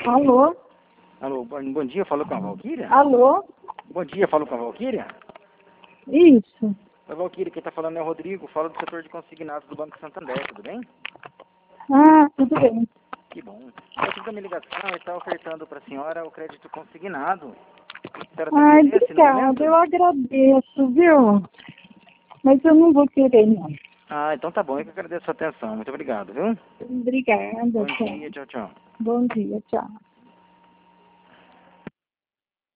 Alô? Alô, bom dia, falou com a Valquíria? Alô? Bom dia, falou com a Valquíria? Isso. A Valquíria, quem tá falando é o Rodrigo, fala do setor de consignados do Banco Santander, tudo bem? Ah, tudo bem. Que bom. Eu tive a minha ligação e está ofertando para a senhora o crédito consignado. A senhora tem Ai, interesse no momento? obrigada, eu agradeço, viu? Mas eu não vou querer, não. Ah, então tá bom, eu que agradeço a sua atenção. Muito obrigado, viu? Obrigada, Bom tchau. dia, tchau, tchau. Bom dia, tchau.